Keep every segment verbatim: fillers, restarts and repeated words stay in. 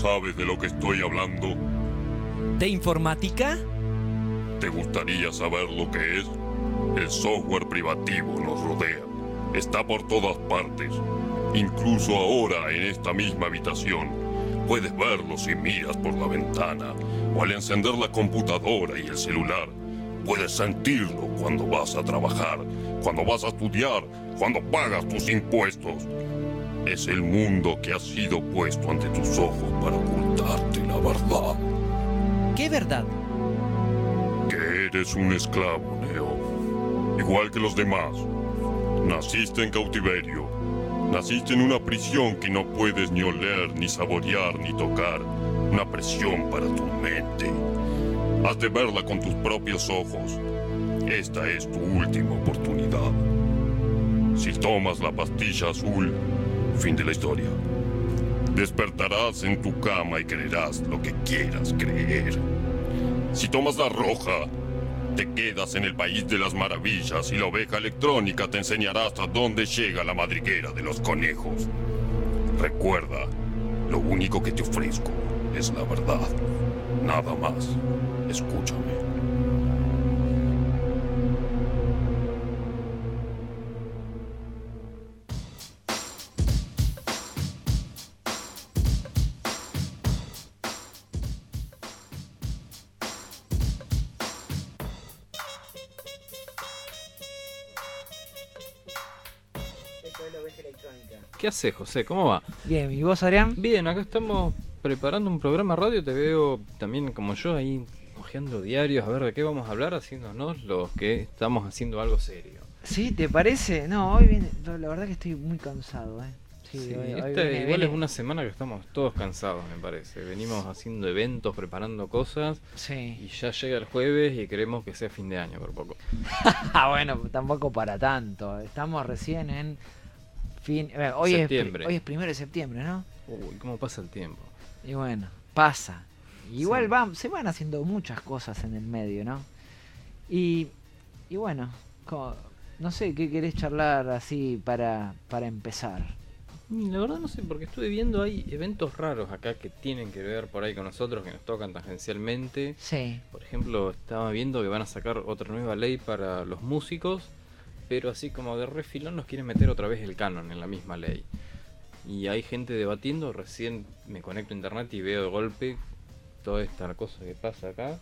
sabes de lo que estoy hablando? ¿De informática? ¿Te gustaría saber lo que es? El software privativo nos rodea. Está por todas partes. Incluso ahora, en esta misma habitación, puedes verlo si miras por la ventana o al encender la computadora y el celular. Puedes sentirlo cuando vas a trabajar, cuando vas a estudiar, cuando pagas tus impuestos. Es el mundo que ha sido puesto ante tus ojos para ocultarte la verdad. ¿Qué verdad? Que eres un esclavo, Neo. Igual que los demás. Naciste en cautiverio. Naciste en una prisión que no puedes ni oler, ni saborear, ni tocar. Una prisión para tu mente. Has de verla con tus propios ojos. Esta es tu última oportunidad. Si tomas la pastilla azul, fin de la historia. Despertarás en tu cama y creerás lo que quieras creer. Si tomas la roja, te quedas en el país de las maravillas y la oveja electrónica te enseñará hasta dónde llega la madriguera de los conejos. Recuerda, lo único que te ofrezco es la verdad. Nada más. Escúchame. ¿Qué haces, José? ¿Cómo va? Bien, ¿y vos, Adrián? Bien, acá estamos preparando un programa radio. Te veo también como yo ahí hojeando diarios a ver de qué vamos a hablar, haciéndonos los que estamos haciendo algo serio. ¿Sí? ¿Te parece? No, hoy viene, la verdad que estoy muy cansado, ¿eh? Sí, Sí, hoy, esta hoy viene, igual viene... es una semana que estamos todos cansados, me parece. Venimos haciendo eventos, preparando cosas, Sí. y ya llega el jueves y queremos que sea fin de año por poco. Bueno, tampoco para tanto. Estamos recién en fin... eh, hoy, Septiembre. es, hoy es primero de septiembre, ¿no? Uy, ¿cómo pasa el tiempo? Y bueno, pasa. Igual Sí. va, se van haciendo muchas cosas en el medio, ¿no? Y, y bueno, como, no sé, ¿qué querés charlar así para, para empezar? Y la verdad no sé, porque estuve viendo hay eventos raros acá que tienen que ver por ahí con nosotros, que nos tocan tangencialmente. Sí. Por ejemplo, estaba viendo que van a sacar otra nueva ley para los músicos, pero así como de refilón nos quieren meter otra vez el canon en la misma ley. Y hay gente debatiendo, recién me conecto a internet y veo de golpe toda esta cosa que pasa acá.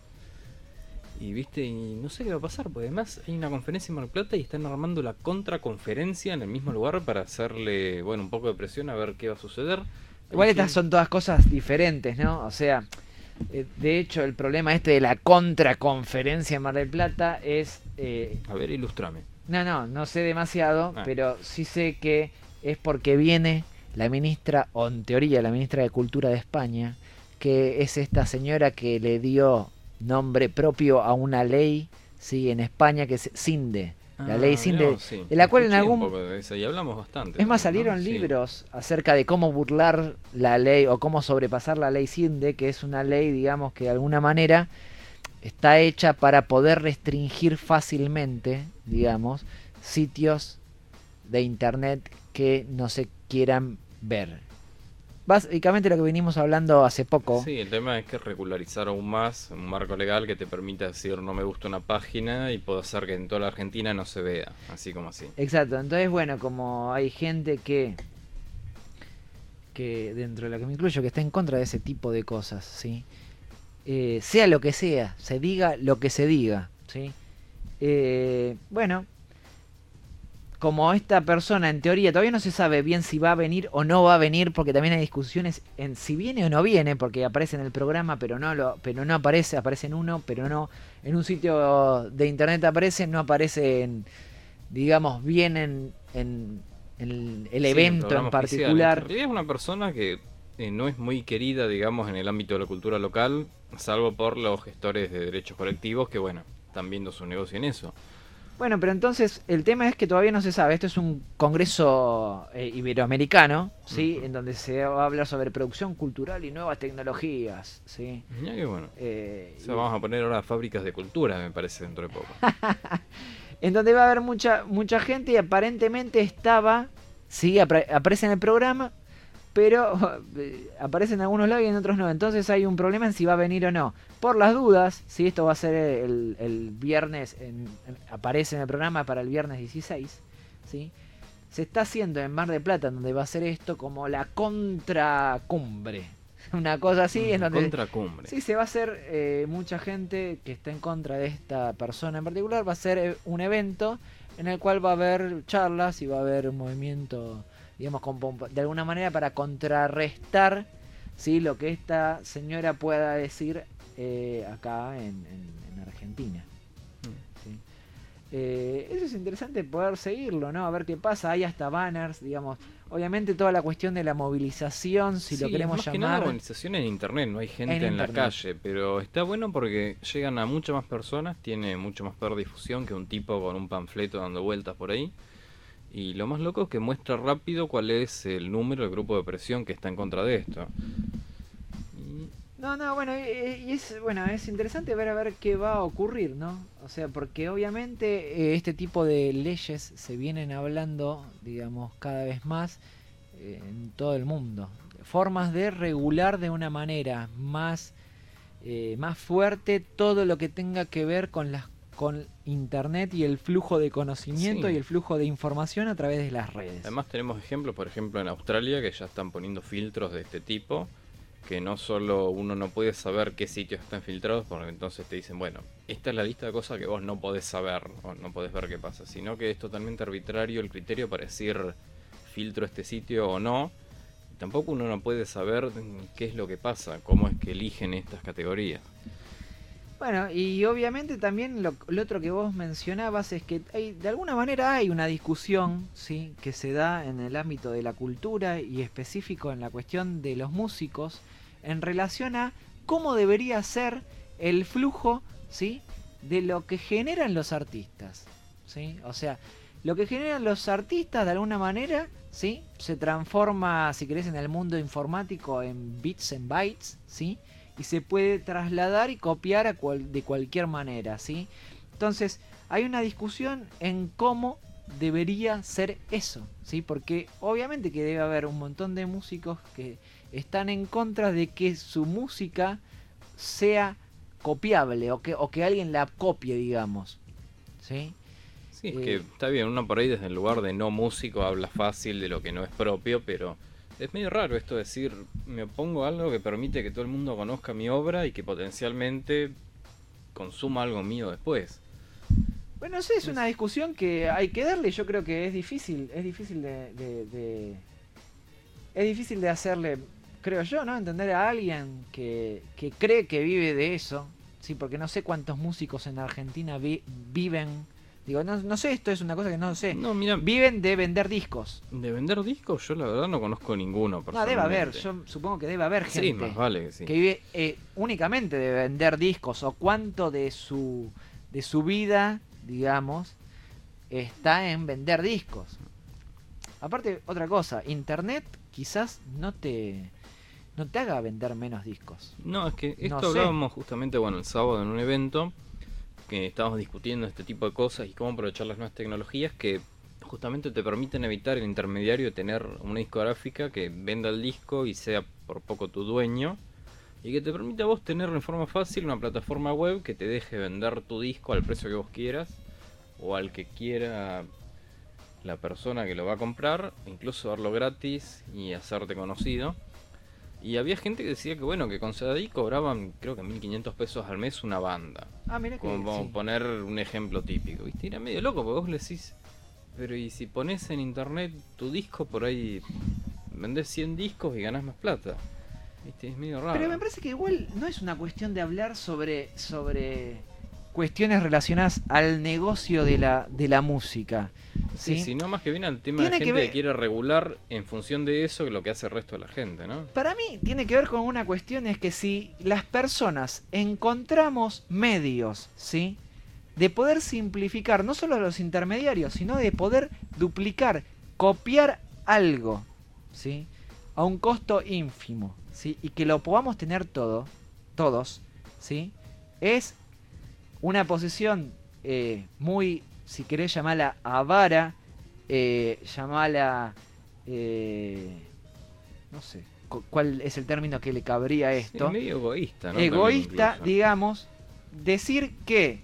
Y viste, y no sé qué va a pasar, porque además hay una conferencia en Mar del Plata y están armando la contraconferencia en el mismo lugar para hacerle, bueno, un poco de presión a ver qué va a suceder. Igual Hay estas gente- son todas cosas diferentes, ¿no? O sea, eh, de hecho el problema este de la contraconferencia en Mar del Plata es... eh, A ver, ilustrame. no, no, no sé demasiado, Ah. pero sí sé que es porque viene la ministra, o en teoría la ministra de Cultura de España, que es esta señora que le dio nombre propio a una ley, sí, en España, que es CINDE. La ley Ah, CINDE, mirá vos, sí. de la cual en Escuché un algún... poco de eso y hablamos bastante. Es más, también, ¿no? salieron Sí. libros acerca de cómo burlar la ley o cómo sobrepasar la ley CINDE, que es una ley, digamos, que de alguna manera está hecha para poder restringir fácilmente, digamos, sitios de internet que no se quieran ver. Básicamente lo que venimos hablando hace poco. Sí, el tema es que regularizar aún más un marco legal que te permita decir no me gusta una página y puedo hacer que en toda la Argentina no se vea, así como así. Exacto, entonces bueno, como hay gente que que dentro de la que me incluyo que está en contra de ese tipo de cosas, ¿sí? Eh, sea lo que sea, se diga lo que se diga, ¿sí? Eh, bueno, como esta persona en teoría todavía no se sabe bien si va a venir o no va a venir, porque también hay discusiones en si viene o no viene, porque aparece en el programa pero no lo, pero no aparece, aparece en uno, pero no en un sitio de internet aparece, no aparece en, digamos, bien en, en, en el Sí, evento programa en oficial. particular. En realidad es una persona que eh, no es muy querida, digamos, en el ámbito de la cultura local, salvo por los gestores de derechos colectivos que, bueno, están viendo su negocio en eso. Bueno, pero entonces el tema es que todavía no se sabe. Esto es un congreso eh, iberoamericano, ¿sí? Ujú. En donde se va a hablar sobre producción cultural y nuevas tecnologías, ¿sí? Mirá que bueno. Eh, O sea, vamos a poner ahora fábricas de cultura, me parece, dentro de poco. en donde va a haber mucha mucha gente y aparentemente estaba, sí, apare- aparece en el programa, pero eh, aparece en algunos lados y en otros no. Entonces hay un problema en si va a venir o no. Por las dudas, si esto va a ser el, el viernes, en, en, aparece en el programa para el viernes dieciséis, ¿sí? Se está haciendo en Mar del Plata, donde va a ser esto como la contracumbre. Una cosa así. En donde, contracumbre. Sí, se va a hacer eh, mucha gente que está en contra de esta persona en particular. Va a ser eh, un evento en el cual va a haber charlas y va a haber un movimiento, digamos, con, de alguna manera para contrarrestar, ¿sí?, lo que esta señora pueda decir eh, acá en, en, en Argentina. ¿Sí? Eh, eso es interesante poder seguirlo, ¿no? A ver qué pasa. Hay hasta banners, digamos. Obviamente toda la cuestión de la movilización, si sí, lo queremos más llamar. Que nada movilización en internet, no hay gente en, en la calle, pero está bueno porque llegan a muchas más personas, tiene mucho más peor difusión que un tipo con un panfleto dando vueltas por ahí. Y lo más loco es que muestra rápido cuál es el número, el grupo de presión que está en contra de esto. No, no, bueno, y, y es bueno, es interesante ver a ver qué va a ocurrir, ¿no? O sea, porque obviamente eh, este tipo de leyes se vienen hablando, digamos, cada vez más eh, en todo el mundo. Formas de regular de una manera más, eh, más fuerte todo lo que tenga que ver con las con internet y el flujo de conocimiento sí. y el flujo de información a través de las redes. Además tenemos ejemplos, por ejemplo en Australia, que ya están poniendo filtros de este tipo, que no solo uno no puede saber qué sitios están filtrados, porque entonces te dicen, bueno, esta es la lista de cosas que vos no podés saber o no podés ver qué pasa, sino que es totalmente arbitrario el criterio para decir filtro este sitio o no. Y tampoco uno no puede saber qué es lo que pasa, cómo es que eligen estas categorías. Bueno, y obviamente también lo, lo otro que vos mencionabas es que hay, de alguna manera hay una discusión, ¿sí?, que se da en el ámbito de la cultura y específico en la cuestión de los músicos en relación a cómo debería ser el flujo, ¿sí?, de lo que generan los artistas, ¿sí? O sea, lo que generan los artistas de alguna manera, ¿sí?, se transforma, si querés, en el mundo informático en bits and bytes, ¿sí?, y se puede trasladar y copiar a cual, de cualquier manera, ¿sí? Entonces, hay una discusión en cómo debería ser eso, ¿sí? Porque obviamente que debe haber un montón de músicos que están en contra de que su música sea copiable o que, o que alguien la copie, digamos, ¿sí? Sí, es eh, que está bien, uno por ahí desde el lugar de no músico habla fácil de lo que no es propio, pero es medio raro esto de decir, me opongo a algo que permite que todo el mundo conozca mi obra y que potencialmente consuma algo mío después. Bueno, no sé, es una discusión que hay que darle. Yo creo que es difícil, es difícil de, de, de es difícil de hacerle, creo yo, ¿no?, entender a alguien que, que cree que vive de eso, sí, porque no sé cuántos músicos en Argentina vi, viven. Digo, no, no sé, esto es una cosa que no sé. No, mira, viven de vender discos. De vender discos, yo la verdad no conozco ninguno. No, debe haber, yo supongo que debe haber gente sí, más vale que, sí. que vive eh, únicamente de vender discos, o cuánto de su de su vida, digamos, está en vender discos. Aparte, otra cosa, internet quizás no te no te haga vender menos discos. No, es que esto no hablábamos justamente, bueno, el sábado en un evento que estábamos discutiendo este tipo de cosas y cómo aprovechar las nuevas tecnologías que justamente te permiten evitar el intermediario de tener una discográfica que venda el disco y sea por poco tu dueño, y que te permite a vos tener en forma fácil una plataforma web que te deje vender tu disco al precio que vos quieras o al que quiera la persona que lo va a comprar, incluso darlo gratis y hacerte conocido. Y había gente que decía que bueno, que con C D I cobraban creo que mil quinientos pesos al mes una banda. Ah, mira que Como vamos sí. a poner un ejemplo típico, ¿viste? Era medio loco porque vos le decís, pero y si pones en internet tu disco, por ahí vendés cien discos y ganás más plata. ¿Viste? Es medio raro. Pero me parece que igual no es una cuestión de hablar sobre sobre cuestiones relacionadas al negocio de la de la música. Sí, Sí, sí, no más que viene al tema Tiene de que gente que, ver- quiere regular en función de eso que lo que hace el resto de la gente, ¿no? Para mí tiene que ver con una cuestión, es que si las personas encontramos medios, ¿sí?, de poder simplificar no solo a los intermediarios, sino de poder duplicar, copiar algo, ¿sí?, a un costo ínfimo, ¿sí?, y que lo podamos tener todo, todos, ¿sí?, es una posición eh, muy, si querés llamarla avara, eh, llamarla... Eh, no sé cu- cuál es el término que le cabría a esto. Es medio egoísta, ¿no? Egoísta, También incluso. digamos, decir que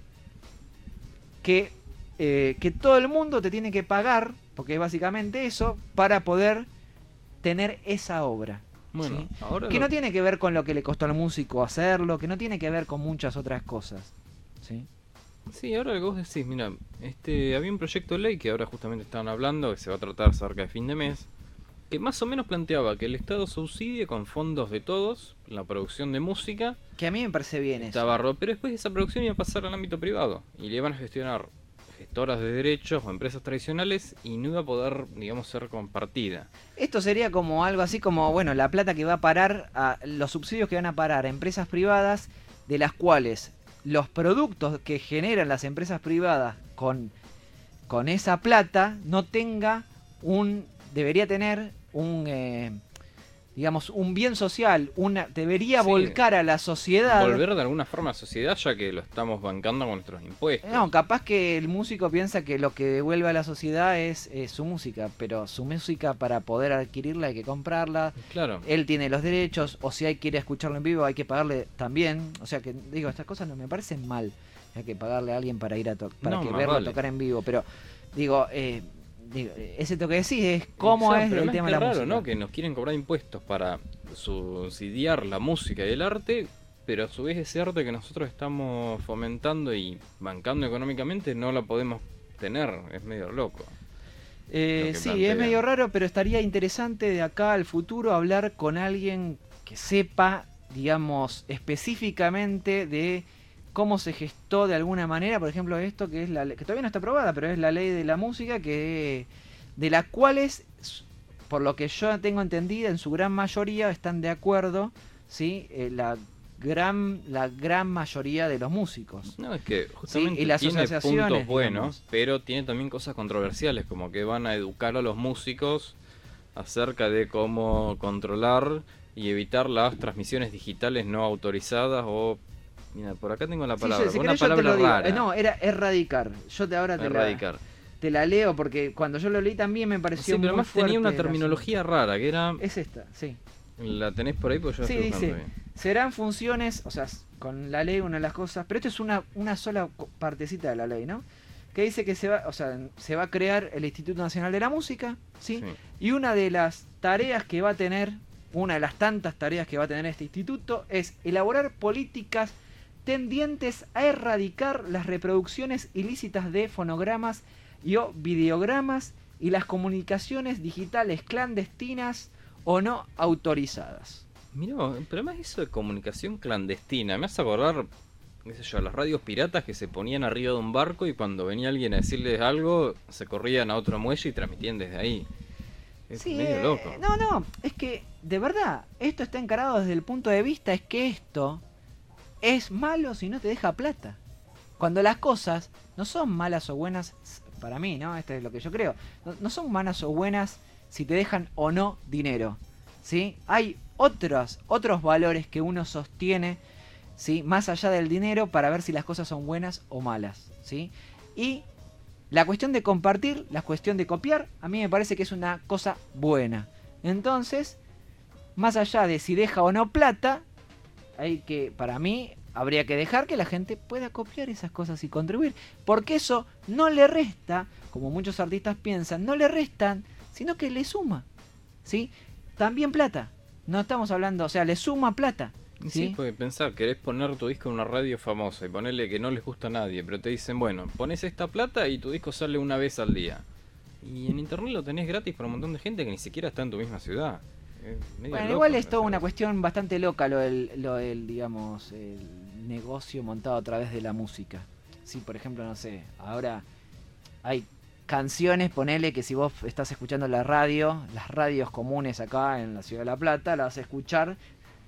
que, eh, que todo el mundo te tiene que pagar, porque es básicamente eso, para poder tener esa obra. Bueno, ¿sí? ahora Que lo- no tiene que ver con lo que le costó al músico hacerlo, que no tiene que ver con muchas otras cosas. ¿sí? Sí, ahora lo que vos decís, mira, este, había un proyecto de ley que ahora justamente estaban hablando, que se va a tratar cerca de fin de mes, que más o menos planteaba que el Estado subsidie con fondos de todos la producción de música, Que a mí me parece bien eso. estaba ro- pero después esa producción iba a pasar al ámbito privado y le iban a gestionar gestoras de derechos o empresas tradicionales y no iba a poder, digamos, ser compartida. Esto sería como algo así como, bueno, la plata que va a parar, a los subsidios que van a parar a empresas privadas, de las cuales los productos que generan las empresas privadas con, con esa plata no tenga un, debería tener un, eh, digamos, un bien social, una, debería Sí. volcar a la sociedad. Volver de alguna forma a la sociedad ya que lo estamos bancando con nuestros impuestos. No, capaz que el músico piensa que lo que devuelve a la sociedad es, es su música, pero su música para poder adquirirla hay que comprarla. Claro. Él tiene los derechos, o si hay que ir a escucharlo en vivo hay que pagarle también. O sea que, digo, estas cosas no me parecen mal. Hay que pagarle a alguien para ir a to- para No, que más verlo vale. tocar en vivo. Pero, digo, eh, digo ese toque que decís es cómo Exacto, es pero el además tema de qué la raro, música. ¿no? Que nos quieren cobrar impuestos para subsidiar la música y el arte, pero a su vez ese arte que nosotros estamos fomentando y bancando económicamente no la podemos tener. Es medio loco. Eh, lo que sí, plantea. es medio raro, pero estaría interesante de acá al futuro hablar con alguien que sepa, digamos, específicamente de cómo se gestó de alguna manera, por ejemplo, esto que es la ley, que todavía no está aprobada, pero es la ley de la música, que de las cuales, por lo que yo tengo entendido, en su gran mayoría están de acuerdo, ¿sí? Eh, la gran la gran mayoría de los músicos. No, es que justamente y las tiene asociaciones, puntos buenos, digamos. pero tiene también cosas controversiales, como que van a educar a los músicos acerca de cómo controlar y evitar las transmisiones digitales no autorizadas o... Mira, por acá tengo la Sí, palabra, yo- si una querés yo te palabra lo digo. rara. Eh, no, era erradicar. Yo te ahora te la, erradicar. te la leo porque cuando yo lo leí también me Sí, pareció pero muy además tenía fuerte una el terminología rara, que era... asunto. Es esta, sí. ¿La tenés por ahí? Pues yo la Sí, estoy dice, buscando bien. serán funciones, o sea, con la ley una de las cosas, pero esto es una, una sola co- partecita de la ley, ¿no? Que dice que se va, o sea, se va a crear el Instituto Nacional de la Música, ¿sí? Sí. Y una de las tareas que va a tener, una de las tantas tareas que va a tener este instituto es elaborar políticas tendientes a erradicar las reproducciones ilícitas de fonogramas y o videogramas y las comunicaciones digitales clandestinas o no autorizadas. Mirá, pero además eso de comunicación clandestina, me hace acordar, qué sé yo, las radios piratas que se ponían arriba de un barco y cuando venía alguien a decirles algo, se corrían a otro muelle y transmitían desde ahí. Es Sí, medio eh, loco. No, no, es que de verdad, esto está encarado desde el punto de vista es que esto es malo si no te deja plata. Cuando las cosas no son malas o buenas, para mí, ¿no? Esto es lo que yo creo. No, no son malas o buenas si te dejan o no dinero, ¿sí? Hay otros, otros valores que uno sostiene, ¿sí? Más allá del dinero para ver si las cosas son buenas o malas, ¿sí? Y la cuestión de compartir, la cuestión de copiar, a mí me parece que es una cosa buena. Entonces, más allá de si deja o no plata, hay que, para mí, habría que dejar que la gente pueda copiar esas cosas y contribuir. Porque eso no le resta, como muchos artistas piensan, no le restan, sino que le suma, ¿sí? También plata. No estamos hablando, o sea, le suma plata. Sí, ¿sí? porque pensar, querés poner tu disco en una radio famosa y ponerle que no les gusta a nadie, pero te dicen, bueno, pones esta plata y tu disco sale una vez al día. Y en internet lo tenés gratis para un montón de gente que ni siquiera está en tu misma ciudad. Es medio Bueno, loco igual es pensar toda una eso. cuestión bastante loca lo del, lo del, digamos, el negocio montado a través de la música. Sí, por ejemplo, no sé, ahora hay canciones, ponele que si vos estás escuchando la radio, las radios comunes acá en la Ciudad de La Plata, las vas a escuchar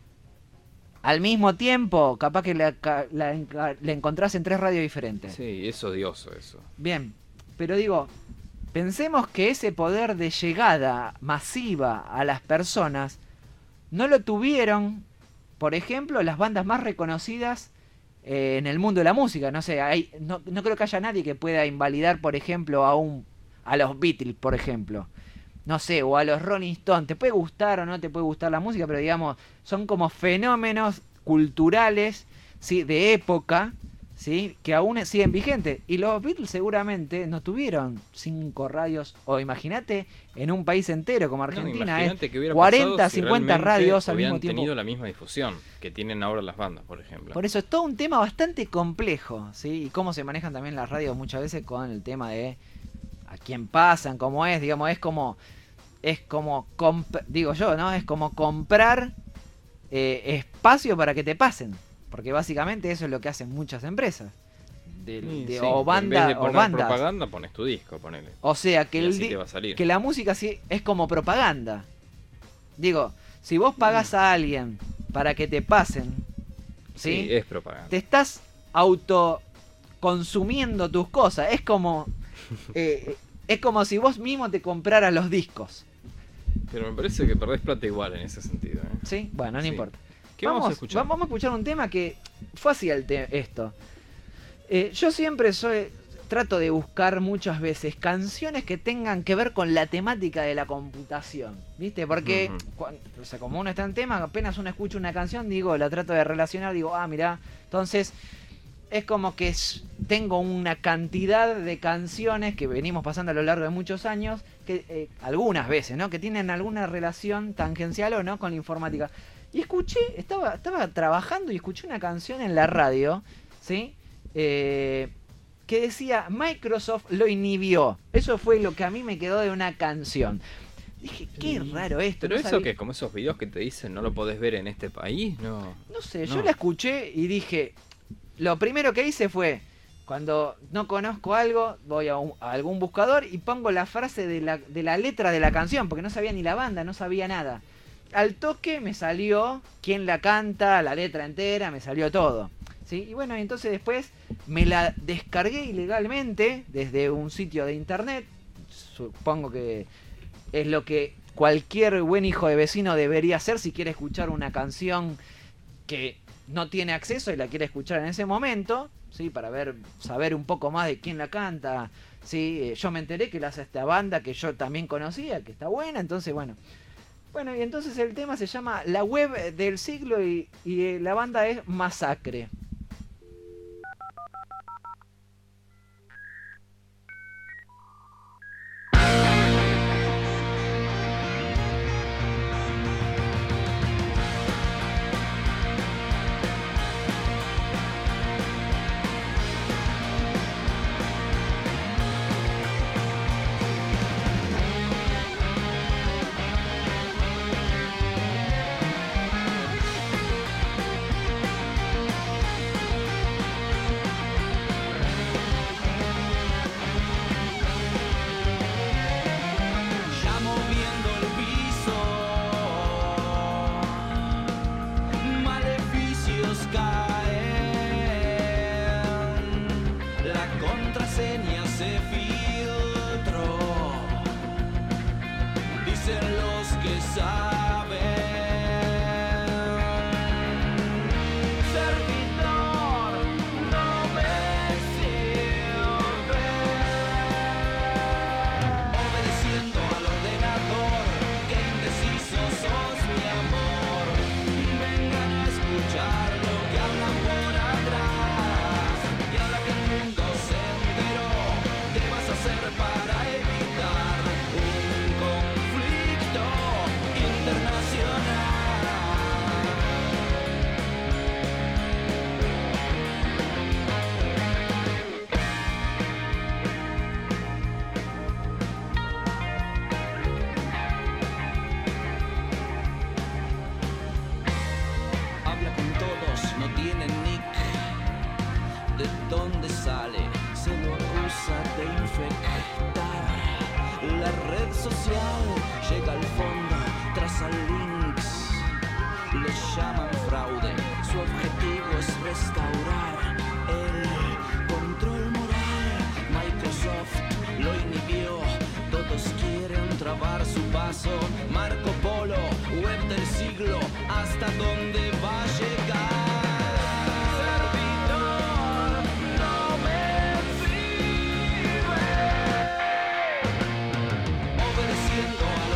al mismo tiempo, capaz que la, la, la encontrás en tres radios diferentes. Sí, es odioso eso. Bien, pero digo, pensemos que ese poder de llegada masiva a las personas no lo tuvieron, por ejemplo, las bandas más reconocidas eh, en el mundo de la música. No sé, hay, no, no creo que haya nadie que pueda invalidar, por ejemplo, a un a los Beatles, por ejemplo. no sé, o a los Rolling Stones, te puede gustar o no te puede gustar la música, pero digamos, son como fenómenos culturales, ¿sí? De época, ¿sí? Que aún siguen vigentes. Y los Beatles seguramente no tuvieron cinco radios, o imagínate, en un país entero como Argentina, no, es que hubiera cuarenta, si cincuenta radios al mismo tiempo. Tenido la misma difusión que tienen ahora las bandas, por ejemplo. Por eso es todo un tema bastante complejo, ¿sí? Y cómo se manejan también las radios muchas veces con el tema de a quién pasan, cómo es, digamos, es como, es como, digo yo, ¿no? Es como comprar eh, espacio para que te pasen. Porque básicamente eso es lo que hacen muchas empresas. De, sí, de, sí. O, banda, en vez de poner o bandas. propaganda, pones tu disco, ponele. O sea, que, el te va a salir. que la música sí es como propaganda. Digo, si vos pagás a alguien para que te pasen, ¿sí? Sí, es propaganda. Te estás autoconsumiendo tus cosas. Es como, eh, es como si vos mismo te compraras los discos. Pero me parece que perdés plata igual en ese sentido, ¿eh? Sí, bueno, no sí. importa. ¿Qué vamos, vamos a escuchar? Vamos a escuchar un tema que fue así el te esto. Eh, yo siempre soy, trato de buscar muchas veces canciones que tengan que ver con la temática de la computación, ¿viste? Porque, uh-huh. cuando, o sea, como uno está en tema, apenas uno escucha una canción, digo, la trato de relacionar, digo, ah, mirá, entonces es como que tengo una cantidad de canciones que venimos pasando a lo largo de muchos años, que eh, algunas veces, ¿no? Que tienen alguna relación tangencial o no con la informática. Y escuché, estaba, estaba trabajando y escuché una canción en la radio, ¿sí? Eh, que decía, Microsoft lo inhibió. Eso fue lo que a mí me quedó de una canción. Dije, qué raro esto. ¿Pero no eso sabía... qué? ¿Como esos videos que te dicen no lo podés ver en este país? No, no sé, no. Yo la escuché y dije, lo primero que hice fue, cuando no conozco algo, voy a, un, a algún buscador y pongo la frase de la, de la letra de la canción, porque no sabía ni la banda, no sabía nada. Al toque me salió quién la canta, la letra entera, me salió todo, ¿sí? Y bueno, entonces después me la descargué ilegalmente desde un sitio de internet. Supongo que es lo que cualquier buen hijo de vecino debería hacer si quiere escuchar una canción que no tiene acceso y la quiere escuchar en ese momento, ¿sí? Para ver, saber un poco más de quién la canta, ¿sí? Yo me enteré que la hace esta banda que yo también conocía, que está buena, entonces bueno... Bueno, y entonces el tema se llama La Web del Siglo y, y la banda es Masacre. Obedeciendo a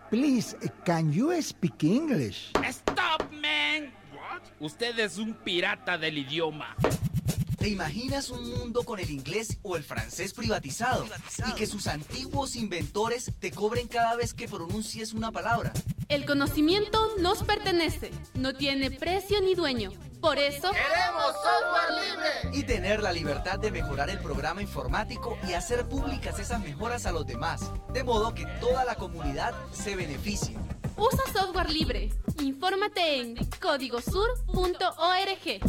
Please, can you speak English? Stop, man. What? Usted es un pirata del idioma. ¿Te imaginas un mundo con el inglés o el francés privatizado, privatizado y que sus antiguos inventores te cobren cada vez que pronuncies una palabra? El conocimiento nos pertenece, no tiene precio ni dueño. Por eso queremos software libre y tener la libertad de mejorar el programa informático y hacer públicas esas mejoras a los demás, de modo que toda la comunidad se beneficie. Usa software libre. Infórmate en código sur punto org.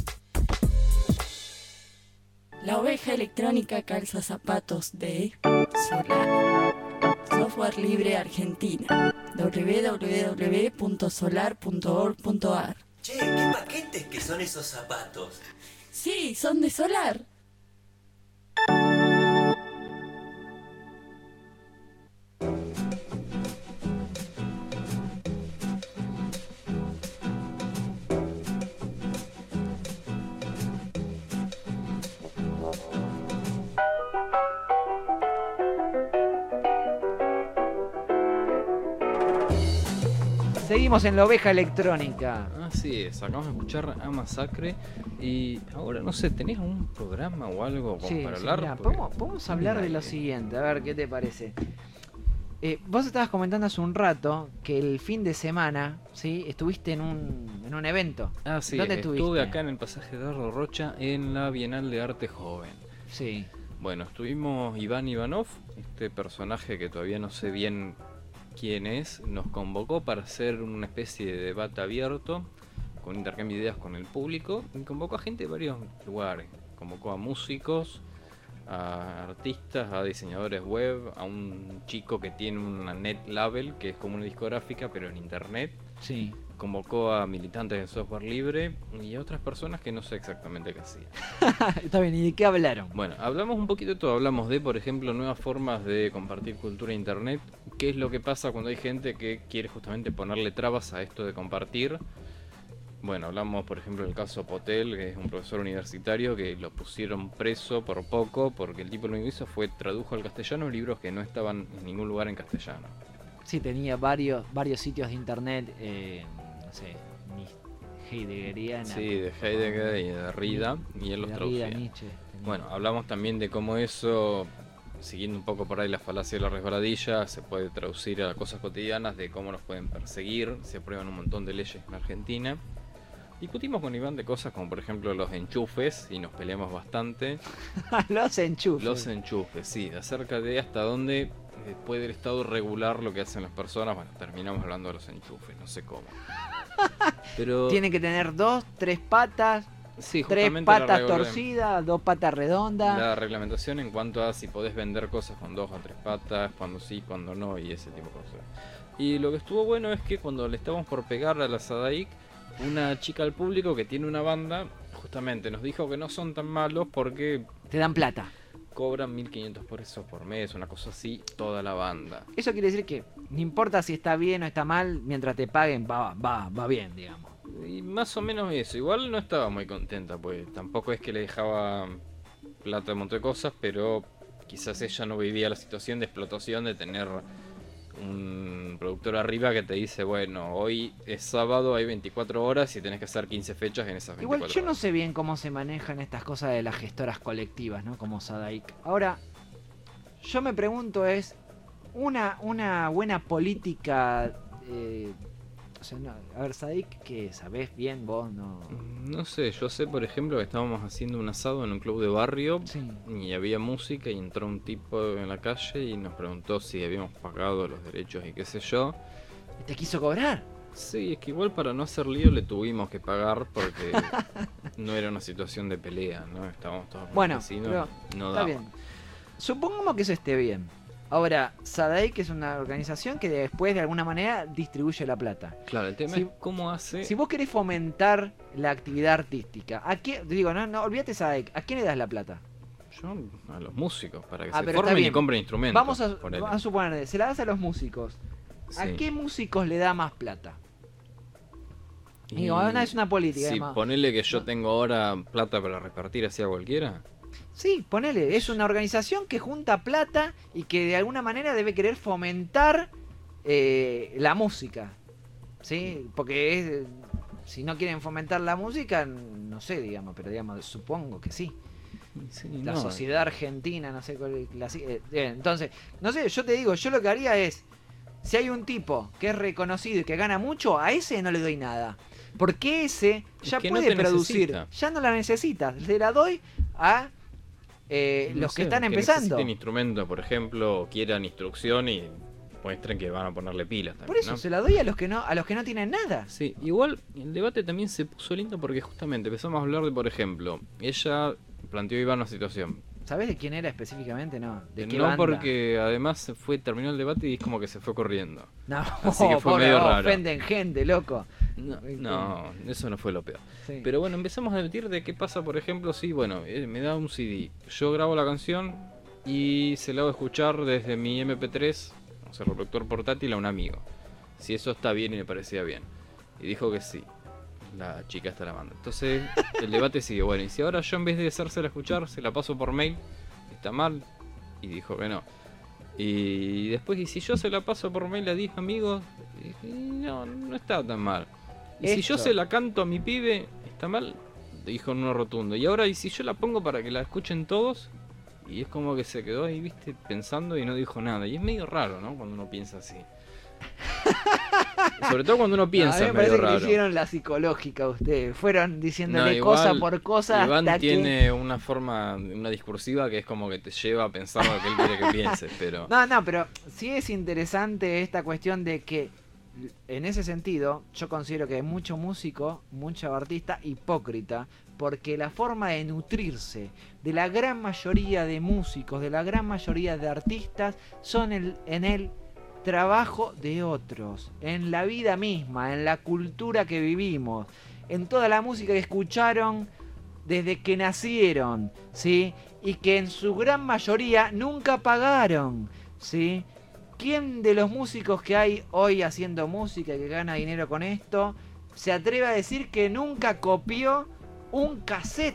La oveja electrónica calza zapatos de Solar. Software libre Argentina. doble u doble u doble u punto solar punto org punto a r. Che, ¿qué paquetes que son esos zapatos? Sí, son de Solar. Seguimos en la oveja electrónica. Así es, acabamos de escuchar a Masacre y ahora no sé, ¿tenés un programa o algo como sí, para sí, hablar? mirá, Porque... podemos, podemos hablar de lo siguiente, a ver qué te parece. Eh, vos estabas comentando hace un rato que el fin de semana, ¿sí? Estuviste en un, en un evento. Ah, sí, ¿Dónde estuve estuviste? acá en el pasaje de Dardo Rocha en la Bienal de Arte Joven. Sí. Bueno, estuvimos Iván Ivanov, este personaje que todavía no sé bien quién es, nos convocó para hacer una especie de debate abierto con intercambio de ideas con el público y convocó a gente de varios lugares. Convocó a músicos, a artistas, a diseñadores web, a un chico que tiene una net label que es como una discográfica pero en internet. Sí. Convocó a militantes de software libre y a otras personas que no sé exactamente qué hacían. Está bien, ¿y de qué hablaron? Bueno, hablamos un poquito de todo. Hablamos de, por ejemplo, nuevas formas de compartir cultura en internet. ¿Qué es lo que pasa cuando hay gente que quiere justamente ponerle trabas a esto de compartir? Bueno, hablamos, por ejemplo, del caso Potel, que es un profesor universitario que lo pusieron preso por poco porque el tipo lo que hizo fue tradujo al castellano libros que no estaban en ningún lugar en castellano. Sí, tenía varios, varios sitios de internet, eh, no sé, heideggeriana. Sí, de Heidegger y de Derrida, y él los traducía. Nietzsche, bueno, hablamos también de cómo eso, siguiendo un poco por ahí la falacia de la resbaladilla, se puede traducir a cosas cotidianas de cómo nos pueden perseguir, se aprueban un montón de leyes en Argentina. Discutimos con Iván de cosas como por ejemplo los enchufes y nos peleamos bastante. Los enchufes. Los enchufes, sí, acerca de hasta dónde puede el Estado regular lo que hacen las personas. Bueno, terminamos hablando de los enchufes, no sé cómo. Pero tiene que tener dos, tres patas, sí, tres patas torcidas, dos patas redondas. La reglamentación en cuanto a si podés vender cosas con dos o tres patas, cuando sí, cuando no y ese tipo de cosas. Y lo que estuvo bueno es que cuando le estábamos por pegar a la Sadaic, una chica al público que tiene una banda justamente nos dijo que no son tan malos porque te dan plata. Cobran mil quinientos pesos por mes, una cosa así, toda la banda. Eso quiere decir que no importa si está bien o está mal, mientras te paguen va, va, va bien, digamos. Y más o menos eso. Igual no estaba muy contenta, pues tampoco es que le dejaba plata de un montón de cosas, pero quizás ella no vivía la situación de explotación de tener un productor arriba que te dice, bueno, hoy es sábado, hay veinticuatro horas y tenés que hacer quince fechas en esas veinticuatro horas. Igual yo no horas. sé bien cómo se manejan estas cosas de las gestoras colectivas, ¿no? Como Sadaic. Ahora, yo me pregunto es, una, una buena política... Eh, o sea, no, a ver, Sadaic, ¿qué sabés bien vos? No... no sé, yo sé, por ejemplo, que estábamos haciendo un asado en un club de barrio, sí, y había música y entró un tipo en la calle y nos preguntó si habíamos pagado los derechos y qué sé yo. ¿Y te quiso cobrar? Sí, es que igual para no hacer lío le tuvimos que pagar porque no era una situación de pelea, ¿no? Estábamos todos bueno, vecinos, pero no está daba. bien. Supongamos que eso esté bien. Ahora, Sadaic es una organización que después de alguna manera distribuye la plata. Claro, el tema si, es cómo hace... Si vos querés fomentar la actividad artística, ¿a qué? Digo, no, no, olvídate Sadaic, ¿a quién le das la plata? Yo a los músicos, para que ah, se formen y compren instrumentos. Vamos a, vamos a suponer, se la das a los músicos. ¿A sí. qué músicos le da más plata? Y digo, una es una política. Si además. Ponele que yo no. tengo ahora plata para repartir hacia cualquiera. Sí, ponele, es una organización que junta plata y que de alguna manera debe querer fomentar eh, la música, ¿sí? Porque es, si no quieren fomentar la música, no sé, digamos, pero digamos, supongo que sí. Sí, La no. sociedad argentina, no sé cuál, la, eh, entonces, no sé, yo te digo, yo lo que haría es, si hay un tipo que es reconocido y que gana mucho, a ese no le doy nada. Porque ese ya Es que no puede te producir, necesita. ya no la necesita. Le la doy a eh, No los que sé, están empezando. necesiten instrumentos, por ejemplo, o quieran instrucción y muestren que van a ponerle pilas también, Por eso ¿no? se la doy a los que no, a los que no tienen nada. Sí, igual el debate también se puso lindo porque justamente empezamos a hablar de, por ejemplo, ella planteó Iván una situación. ¿Sabés de quién era específicamente? No. ¿De qué No, banda? porque además se fue, terminó el debate y es como que se fue corriendo. No, Así que fue pobre, medio vos, raro. ofenden gente, loco. No, no, eso no fue lo peor. Sí. Pero bueno, empezamos a debatir de qué pasa, por ejemplo, si, bueno, eh, me da un C D, yo grabo la canción y se la hago escuchar desde mi M P tres, o sea, reproductor portátil, a un amigo. Si eso está bien y me parecía bien. Y dijo que sí. La chica está la manda. Entonces, el debate sigue. Bueno, y si ahora yo en vez de hacérsela escuchar, se la paso por mail, ¿está mal? Y dijo que no. Y después, y si yo se la paso por mail a diez amigos, y dije, no, no está tan mal. Y si yo Esto. se la canto a mi pibe, ¿está mal? Dijo en uno rotundo. Y ahora, y si yo la pongo para que la escuchen todos, y es como que se quedó ahí, viste, pensando y no dijo nada. Y es medio raro, ¿no? Cuando uno piensa así. Sobre todo cuando uno piensa, a mí me es parece medio que raro. le hicieron la psicológica a ustedes. Fueron diciéndole No, igual, cosa por cosa Iván hasta tiene que... una forma, una discursiva que es como que te lleva a pensar lo que él quiere que pienses, pero... No, no, pero sí es interesante esta cuestión de que, en ese sentido, yo considero que hay mucho músico, mucho artista hipócrita, porque la forma de nutrirse de la gran mayoría de músicos, de la gran mayoría de artistas, son el, en el trabajo de otros, en la vida misma, en la cultura que vivimos, en toda la música que escucharon desde que nacieron, ¿sí? Y que en su gran mayoría nunca pagaron, ¿sí? ¿Quién de los músicos que hay hoy haciendo música y que gana dinero con esto se atreve a decir que nunca copió un cassette?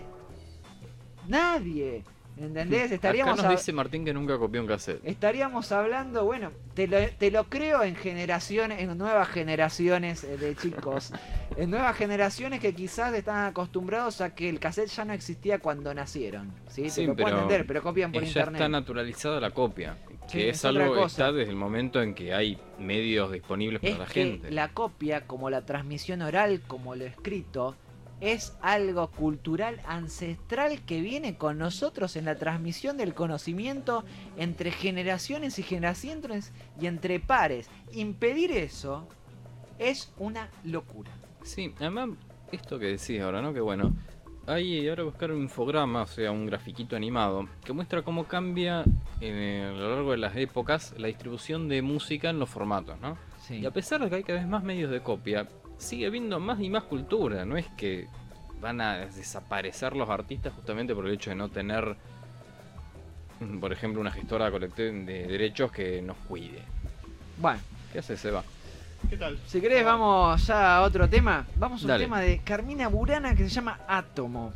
Nadie. ¿Entendés? Estaríamos Acá nos a- dice Martín que nunca copió un cassette. Estaríamos hablando, bueno, te lo, te lo creo en generaciones, en nuevas generaciones eh, de chicos, en nuevas generaciones que quizás están acostumbrados a que el cassette ya no existía cuando nacieron, ¿sí? Te Sí, lo puedo pero entender, pero copian por ya internet. está naturalizada la copia, Sí, que es es, otra algo que cosa. está desde el momento en que hay medios disponibles para Es la que gente. la copia, como la transmisión oral, como lo escrito, es algo cultural ancestral que viene con nosotros en la transmisión del conocimiento entre generaciones y generaciones y entre pares. Impedir eso es una locura. Sí, además, esto que decís ahora, ¿no? Que bueno, hay ahora buscar un infograma, o sea, un grafiquito animado, que muestra cómo cambia eh, a lo largo de las épocas la distribución de música en los formatos, ¿no? Sí. Y a pesar de que hay cada vez más medios de copia, sigue habiendo más y más cultura. No es que van a desaparecer los artistas justamente por el hecho de no tener, mm, por ejemplo, una gestora colectiva de derechos que nos cuide. Bueno, ¿Qué hace, Seba? ¿Qué tal? si querés vamos ya a otro tema. Vamos a un Dale. tema de Carmina Burana que se llama Átomo.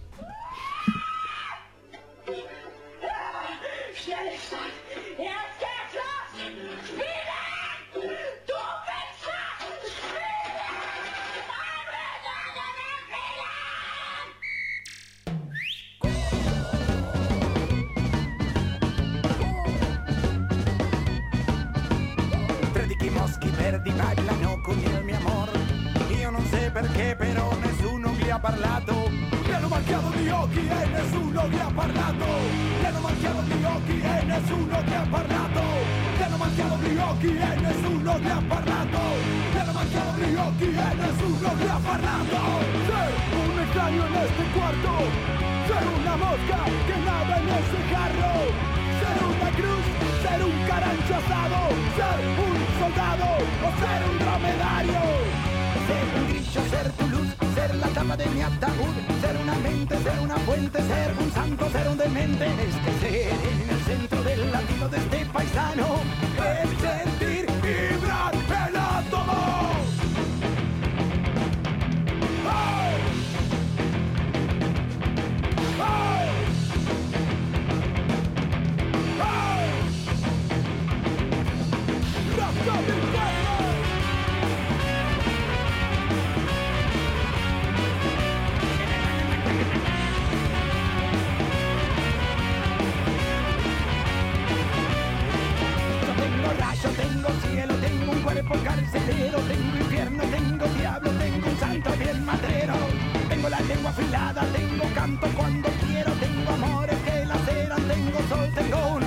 Tre chi moschi verdi ballano con il mio amore. Io non so perché però nessuno gli ha parlato. Gli hanno mancato gli occhi e nessuno gli ha parlato. Gli hanno mancato gli occhi e nessuno gli ha parlato. Gli hanno mancato gli occhi e nessuno gli ha parlato. Gli hanno mancato gli occhi e nessuno gli ha parlato. Sei un extraño en este cuarto. Ser una mosca que nada en ese carro. Ser una cruz, ser un carancho asado. Ser un soldado o ser un dromedario. Ser un grillo, ser tu luz, ser la tapa de mi ataúd. Ser una mente, ser una fuente, ser un santo, ser un demente. Es que ser en el centro del latido de este paisano es sentir vibrar el átomo. ¡Ay! ¡Ay! ¡Ay! ¡Rasca mi cuerpo! nada, tengo canto cuando quiero, tengo amores que laceran, tengo sol, tengo un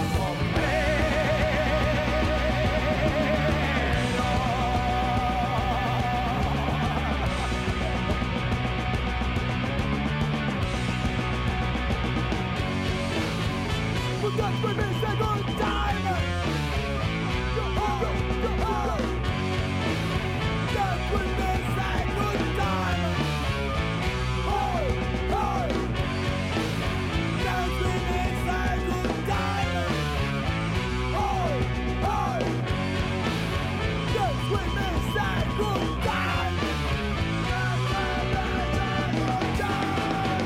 that's when they say good time. Oh, oh. That's when they say good time. Oh, oh. That's when they say good time. Oh, oh. That's when they say good time. That's when they say good time.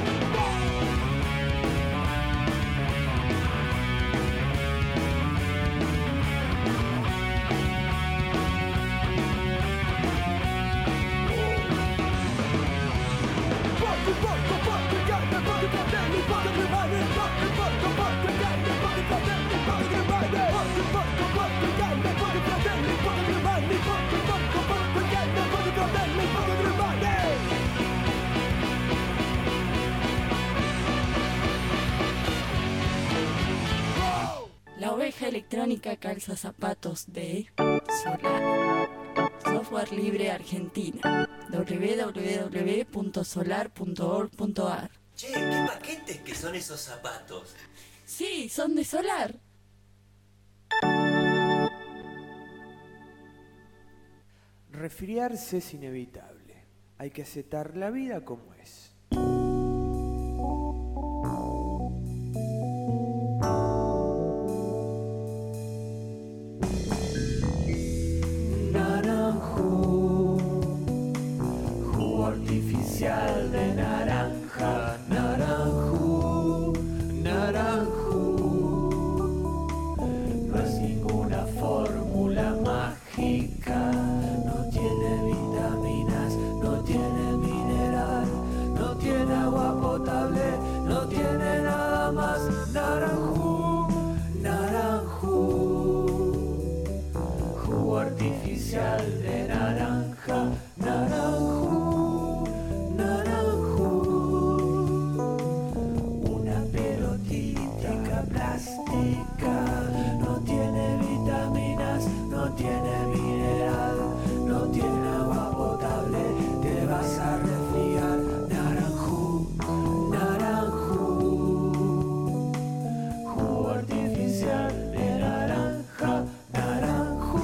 La oveja electrónica calza zapatos de Solar. Software libre Argentina. doble u doble u doble u punto solar punto org punto a r. Che, qué paquetes que son esos zapatos. Sí, son de Solar. Resfriarse es inevitable. Hay que aceptar la vida como es. Naranjú, jugo artificial de naranja, naranjú, naranjú. No es ninguna fórmula mágica, no tiene vitaminas, no tiene mineral, no tiene agua potable, no tiene nada más. Naranjú, naranjú, jugo artificial de naranja, naranjú, naranjú. Una pelotita plástica, no tiene vitaminas, no tiene mineral, no tiene agua potable, te vas a resfriar. Naranjú, naranjú, jugo artificial de naranja, naranjú.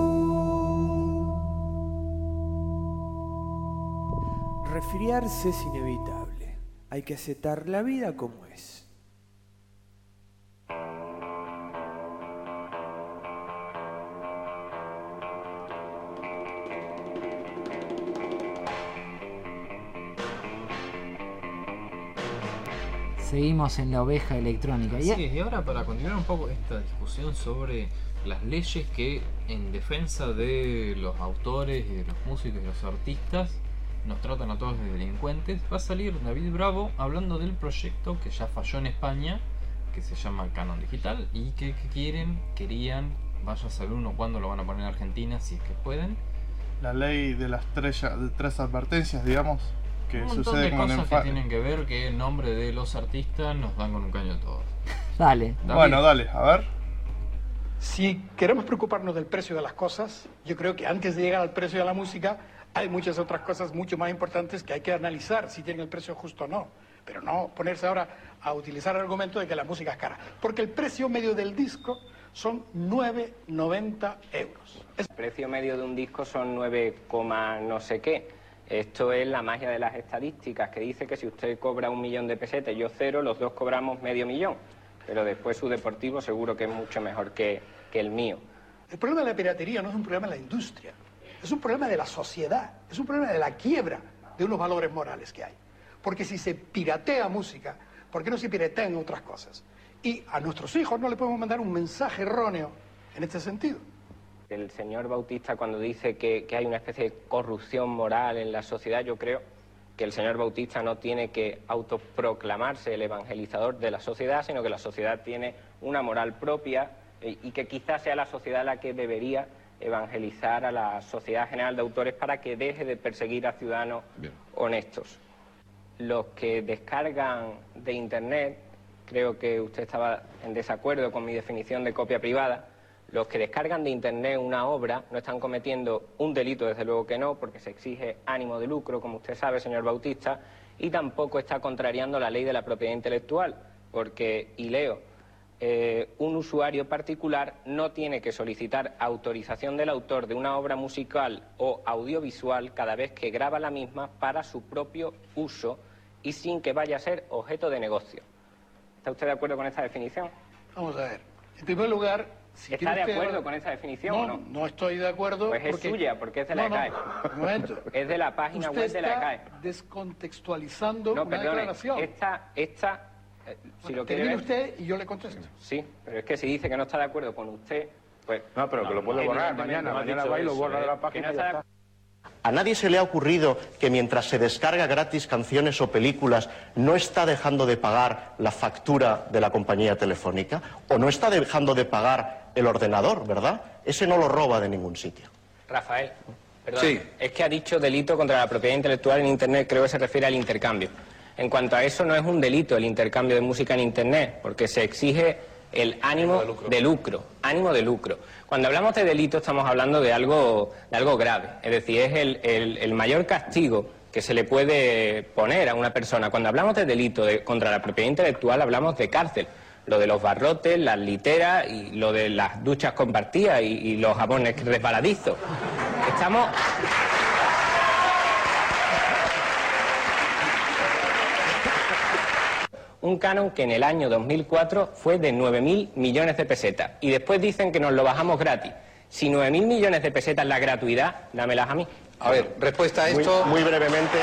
Resfriarse es inevitable. Hay que aceptar la vida como es. Seguimos en la oveja electrónica. Así es, y ahora para continuar un poco esta discusión sobre las leyes que en defensa de los autores y de los músicos y los artistas nos tratan a todos de delincuentes, va a salir David Bravo hablando del proyecto que ya falló en España, que se llama Canon Digital, y que, que quieren, querían, vaya a saber uno cuándo lo van a poner en Argentina, si es que pueden. La ley de las tres, de tres advertencias, digamos, que Un montón sucede de como en cosas enfa- que tienen que ver que en nombre de los artistas nos dan con un caño a todos. Dale. Bueno, dale, a ver. Si queremos preocuparnos del precio de las cosas, yo creo que antes de llegar al precio de la música hay muchas otras cosas mucho más importantes que hay que analizar si tienen el precio justo o no. Pero no ponerse ahora a utilizar el argumento de que la música es cara. Porque el precio medio del disco son nueve noventa euros. El precio medio de un disco son nueve, no sé qué. Esto es la magia de las estadísticas, que dice que si usted cobra un millón de pesetas y yo cero, los dos cobramos medio millón. Pero después su deportivo seguro que es mucho mejor que, que el mío. El problema de la piratería no es un problema de la industria, es un problema de la sociedad, es un problema de la quiebra de unos valores morales que hay. Porque si se piratea música, ¿por qué no se piratean otras cosas? Y a nuestros hijos no le podemos mandar un mensaje erróneo en este sentido. El señor Bautista, cuando dice que, que hay una especie de corrupción moral en la sociedad, yo creo que el señor Bautista no tiene que autoproclamarse el evangelizador de la sociedad, sino que la sociedad tiene una moral propia y, y que quizás sea la sociedad la que debería evangelizar a la Sociedad General de Autores para que deje de perseguir a ciudadanos Bien. honestos. los que descargan de Internet, creo que usted estaba en desacuerdo con mi definición de copia privada, los que descargan de Internet una obra no están cometiendo un delito, desde luego que no, porque se exige ánimo de lucro, como usted sabe, señor Bautista, y tampoco está contrariando la ley de la propiedad intelectual, porque, y leo, eh, un usuario particular no tiene que solicitar autorización del autor de una obra musical o audiovisual cada vez que graba la misma para su propio uso y sin que vaya a ser objeto de negocio. ¿Está usted de acuerdo con esta definición? Vamos a ver. En primer lugar, si ¿está de usted... acuerdo con esa definición no, o no? No estoy de acuerdo. Pues es porque... suya, porque es de la no, E C A E. No, un momento. Es de la página usted web de la E C A E. está descontextualizando No, una perdone, declaración. esta... esta eh, si lo quiere termine ver... usted y yo le contesto. Sí, pero es que si dice que no está de acuerdo con usted, pues... No, pero que lo puede borrar mañana. Mañana va y lo borra de la página y ya está. ¿A nadie se le ha ocurrido que mientras se descarga gratis canciones o películas no está dejando de pagar la factura de la compañía telefónica? ¿O no está dejando de pagar el ordenador, verdad? Ese no lo roba de ningún sitio. Rafael, perdón, Sí. es que ha dicho delito contra la propiedad intelectual en Internet, creo que se refiere al intercambio. En cuanto a eso, no es un delito el intercambio de música en Internet, porque se exige el ánimo de lucro. de lucro, ánimo de lucro. Cuando hablamos de delito estamos hablando de algo, de algo grave, es decir, es el, el, el mayor castigo que se le puede poner a una persona. Cuando hablamos de delito de, contra la propiedad intelectual hablamos de cárcel, lo de los barrotes, las literas y lo de las duchas compartidas y, y los jabones resbaladizos. Estamos... Un canon que en el año dos mil cuatro fue de nueve mil millones de pesetas. Y después dicen que nos lo bajamos gratis. Si nueve mil millones de pesetas es la gratuidad, dámelas a mí. A ver, respuesta a Muy, esto... muy brevemente.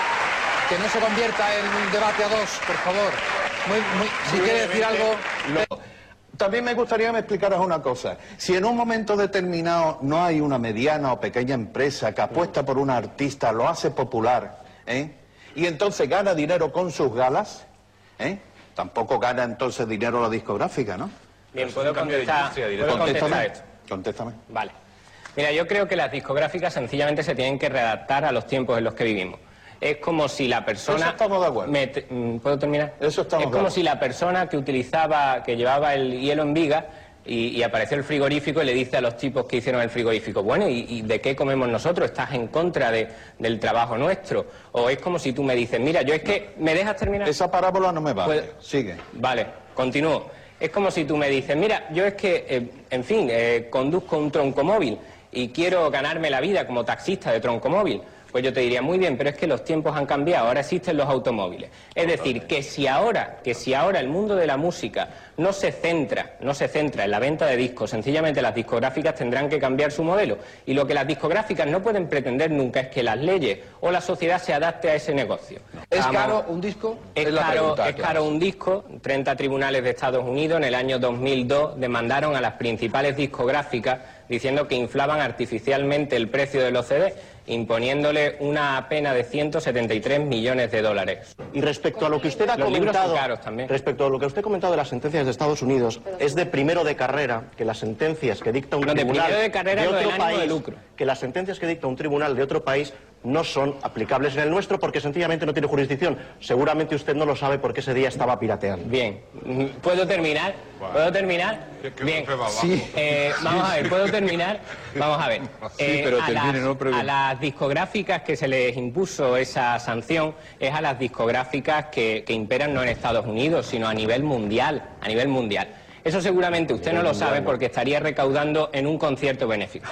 Que no se convierta en un debate a dos, por favor. Muy, muy, si Muy quiere decir algo... No. También me gustaría que me explicaras una cosa. Si en un momento determinado no hay una mediana o pequeña empresa que apuesta por un artista, lo hace popular, ¿eh? y entonces gana dinero con sus galas, ¿eh? tampoco gana entonces dinero la discográfica, ¿no? Bien, puedo contestar, ¿puedo contestar esto? Contéstame. Vale. Mira, yo creo que las discográficas sencillamente se tienen que readaptar a los tiempos en los que vivimos. Es como si la persona... Eso estamos de acuerdo. Me te- ¿Puedo terminar? Eso estamos Es de como acuerdo. si la persona que utilizaba, que llevaba el hielo en viga y, y apareció el frigorífico y le dice a los tipos que hicieron el frigorífico, bueno, ¿y, y de qué comemos nosotros? ¿Estás en contra de, del trabajo nuestro? O es como si tú me dices, mira, yo es que... ¿Me dejas terminar? Esa parábola no me vale. ¿Puedo? Sigue. Vale, continúo. Es como si tú me dices, mira, yo es que, eh, en fin, eh, conduzco un troncomóvil y quiero ganarme la vida como taxista de troncomóvil. Pues yo te diría, muy bien, pero es que los tiempos han cambiado, ahora existen los automóviles. Es decir, que si ahora, que si ahora el mundo de la música no se centra, no se centra en la venta de discos, sencillamente las discográficas tendrán que cambiar su modelo. Y lo que las discográficas no pueden pretender nunca es que las leyes o la sociedad se adapte a ese negocio. ¿Es Vamos, caro un disco? Es, la caro, pregunta, es claro. caro un disco. treinta tribunales de Estados Unidos en el año dos mil dos demandaron a las principales discográficas diciendo que inflaban artificialmente el precio de los C D, imponiéndole una pena de ciento setenta y tres millones de dólares. Y respecto a lo que usted ha Los libros son comentado, caros también. respecto a lo que usted ha comentado de las sentencias de Estados Unidos, es de primero de carrera que las sentencias que dicta un No, de tribunal primero de carrera de lo del otro ánimo de país, lucro. que las sentencias que dicta un tribunal de otro país no son aplicables en el nuestro porque sencillamente no tiene jurisdicción. Seguramente usted no lo sabe porque ese día estaba pirateando. Bien, ¿puedo terminar? ¿Puedo terminar? Bien, Sí. Eh, vamos a ver, ¿puedo terminar? Vamos a ver. Sí, pero a, termine, las, no pregunte. a las discográficas que se les impuso esa sanción es a las discográficas que, que imperan no en Estados Unidos, sino a nivel mundial, a nivel mundial. Eso seguramente usted no lo sabe porque estaría recaudando en un concierto benéfico.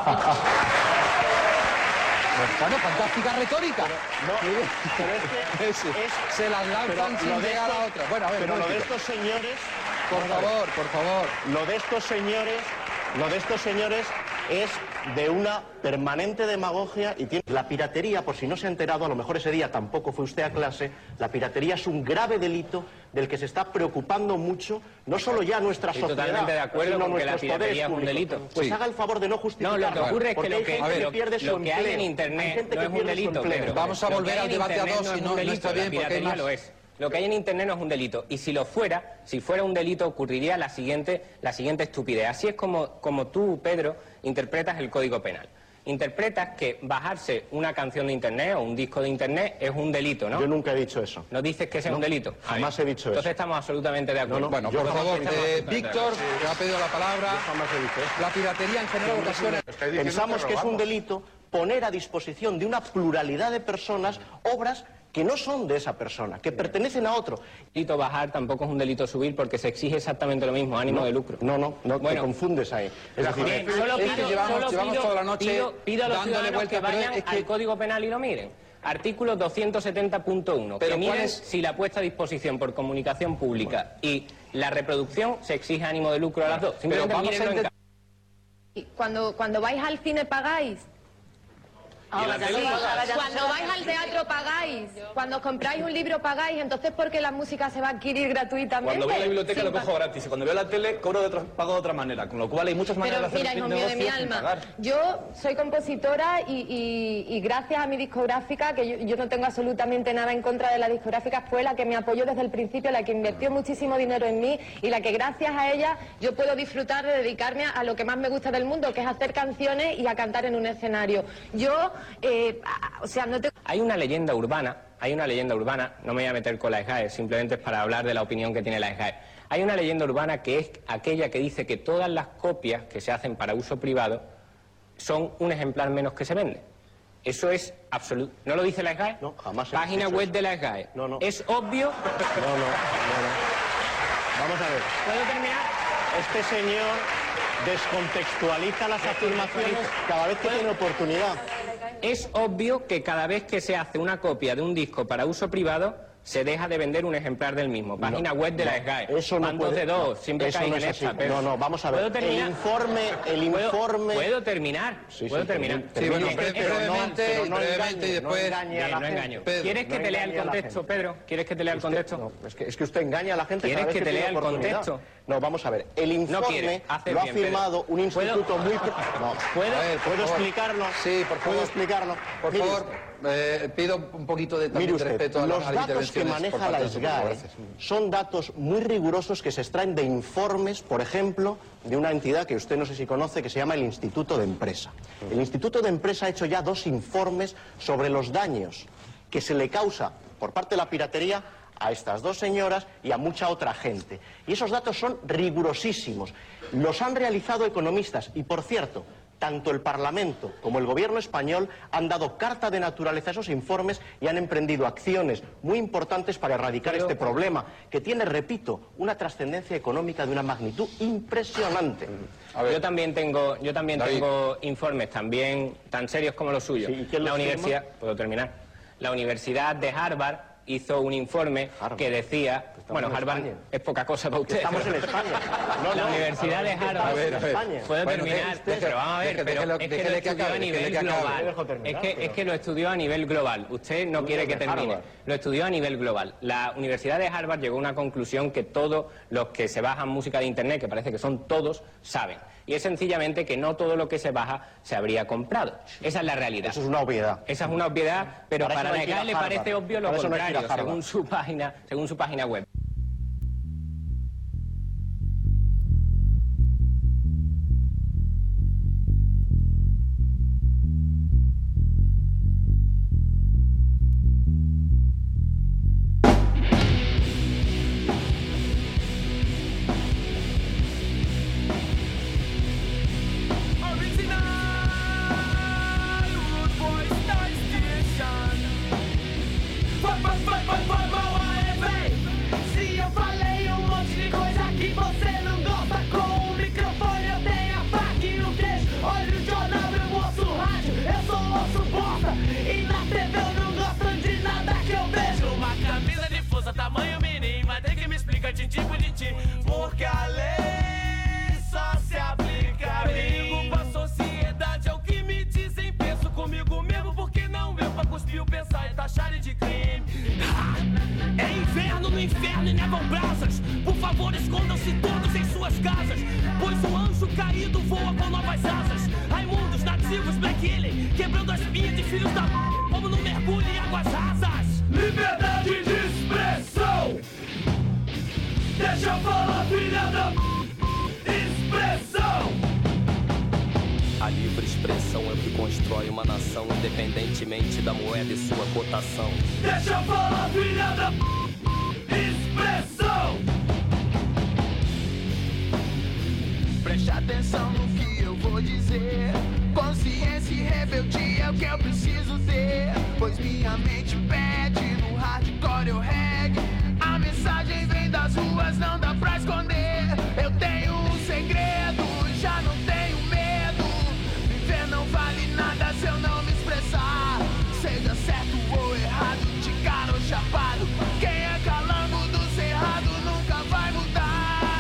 Bueno, fantástica retórica. pero es que Es- se las lanzan sin lo de llegar a estos- otra. Bueno, a ver, pero un lo de momentito. estos señores, Por favor, por favor. lo de estos señores, lo de estos señores es de una permanente demagogia y tiene la piratería, por si no se ha enterado, a lo mejor ese día tampoco fue usted a clase, la piratería es un grave delito del que se está preocupando mucho, no solo ya nuestra Estoy sociedad, totalmente de acuerdo sino con que la nuestros poderes piratería es un públicos. delito. Pues Sí. haga el favor de no No, justificarlo. lo que ocurre es que porque lo hay que, gente a ver, que pierde su lo que hay en empleo. Internet Hay gente no que es un pierde su delito, empleo. Pedro. Vamos a Lo que volver hay al en debate a Internet dos, no si es no- un no delito, está la bien, porque hay piratería más. lo es. Lo que hay en Internet no es un delito. Y si lo fuera, si fuera un delito, ocurriría la siguiente, la siguiente estupidez. Así es como, como tú, Pedro, interpretas el Código Penal. interpretas que bajarse una canción de internet o un disco de internet es un delito, ¿no? Yo nunca he dicho eso. ¿No dices que sea no, un delito? Jamás he dicho Entonces eso. Entonces estamos absolutamente de acuerdo. No, no, bueno, por favor, eh, Víctor, que ha pedido la palabra. Jamás he dicho eso. La piratería en general ocasiona... Pensamos que es un delito poner a disposición de una pluralidad de personas obras que no son de esa persona, que pertenecen a otro. Delito bajar tampoco es un delito subir porque se exige exactamente lo mismo, ánimo no, de lucro. No, no, no bueno, te confundes ahí. Es decir, bien, solo pido, es que llevamos, solo llevamos pido, toda la noche pido, pido a los dándole ciudadanos vuelta, que vayan es que... al Código Penal y lo miren. Artículo doscientos setenta punto uno, que miren es... si la puesta a disposición por comunicación pública y la reproducción se exige ánimo de lucro a las dos. Simplemente mírenlo en... Cuando, cuando vais al cine pagáis. Ahora, sí, cuando vais al teatro pagáis, cuando compráis un libro pagáis, entonces ¿por qué la música se va a adquirir gratuitamente? Cuando voy a la biblioteca Sin lo cojo gratis y cuando veo la tele cobro de otra, pago de otra manera, con lo cual hay muchas maneras Pero de hacer mira, hijo mío de mi alma, yo soy compositora y, y, y gracias a mi discográfica, que yo, yo no tengo absolutamente nada en contra de la discográfica, fue la que me apoyó desde el principio, la que invirtió muchísimo dinero en mí y la que gracias a ella yo puedo disfrutar de dedicarme a lo que más me gusta del mundo, que es hacer canciones y a cantar en un escenario. Yo... Eh, o sea, no te... Hay una leyenda urbana, hay una leyenda urbana, no me voy a meter con la S G A E, simplemente es para hablar de la opinión que tiene la S G A E. Hay una leyenda urbana que es aquella que dice que todas las copias que se hacen para uso privado son un ejemplar menos que se vende. Eso es absoluto. ¿No lo dice la S G A E? No, jamás. Página web eso. de la S G A E. No, no. Es obvio... No, no, no, no. Vamos a ver. ¿Puedo terminar? Este señor descontextualiza las afirmaciones cada vez que tiene oportunidad. Es obvio que cada vez que se hace una copia de un disco para uso privado, se deja de vender un ejemplar del mismo. Página no, web de no, la S G A E. Eso no Bandos puede, de dos, no, siempre caen no en es así. esta. Pero no, no, vamos a ver. ¿Puedo terminar? El informe, el informe... ¿Puedo, ¿puedo terminar? Sí, ¿Puedo sí, terminar? Sí, bueno, Es que- bre- brevemente, pero no brevemente engañe, y después... no engañe a la no gente. engaño. Pedro, ¿Quieres que no te lea el engañe a la contexto, gente. Pedro? ¿Quieres que te lea el Usted- contexto? no, es, que, es que usted engaña a la gente ¿Quieres cada vez que te tiene lea el oportunidad. contexto? No, vamos a ver. El informe quiere, hace lo ha bien, firmado Pedro. un instituto ¿Puedo? muy... pro- No, ¿Puedo? A ver, por ¿Puedo favor. explicarlo? Sí, por favor. ¿Puedo explicarlo? Por Mire favor, usted. eh, pido un poquito de, Mire también de usted, respeto a, la- los a las datos que intervenciones por maneja la parte S del G A E público. Gracias. son datos muy rigurosos que se extraen de informes, por ejemplo, de una entidad que usted no sé si conoce, que se llama el Instituto de Empresa. El Instituto de Empresa ha hecho ya dos informes sobre los daños que se le causa por parte de la piratería a estas dos señoras y a mucha otra gente. Y esos datos son rigurosísimos. Los han realizado economistas y, por cierto, tanto el Parlamento como el Gobierno español han dado carta de naturaleza a esos informes y han emprendido acciones muy importantes para erradicar Pero- este problema, que tiene, repito, una trascendencia económica de una magnitud impresionante. A ver, Yo también tengo, yo también David. tengo informes también tan serios como los suyos. Sí, ¿y quién la los universidad, puedo terminar. La Universidad de Harvard hizo un informe Harvard. que decía, bueno, en Harvard España. es poca cosa para usted. Estamos en pero- España. No, la no, Universidad de Harvard. A ver, a ver. España. Puedo Bueno, terminar, deje- pero vamos a ver, deje- pero déjelo- es que lo déjele que estudió acabe, a nivel déjele que acabe. global. Dejo terminar, Es que, pero- es que lo estudió a nivel global. Usted no quiere que de termine. Harvard. Lo estudió a nivel global. La Universidad de Harvard llegó a una conclusión que todos los que se bajan música de Internet, que parece que son todos, saben. Y es sencillamente que no todo lo que se baja se habría comprado. Esa es la realidad. Eso es una obviedad. Esa es una obviedad, pero Para eso para, no hay la que ir a S G A E le Harvard. parece obvio lo Para eso no hay que ir a contrario, según Harvard. su página, según su página web. Se eu falei um monte de coisa que você não gosta, com o microfone eu tenho a faca e o queijo. Olha o jornal, eu ouço o rádio, eu sou osso bosta. E na T V eu não gosto de nada que eu vejo. Uma camisa de força, tamanho mini, mas tem que me explicar tintim por tintim. Porque a lei só se aplica a mim. Perigo pra sociedade é o que me dizem. Penso comigo mesmo, porque não eu pra cuspir o pensar e taxar de crime. É inverno no inferno e nevam brasas. Por favor, escondam-se todos em suas casas, pois o anjo caído voa com novas asas. Raimundos, nativos, Black Alien, quebrando as pinhas de filhos da m***, como num mergulho em águas rasas. Liberdade de expressão. Deixa eu falar, filha da m***, expressão. A livre expressão expressão é o que constrói uma nação, independentemente da moeda e sua cotação. Deixa eu falar, filha da p... expressão. Preste atenção no que eu vou dizer. Consciência e rebeldia é o que eu preciso ter. Pois minha mente pede no hardcore eu reggae. A mensagem vem das ruas, não dá pra esconder. Eu tenho um segredo, já não tenho medo. Viver não vale nada se eu não me expressar. Seja certo ou errado, de cara ou chapado. Quem é calango do cerrado nunca vai mudar.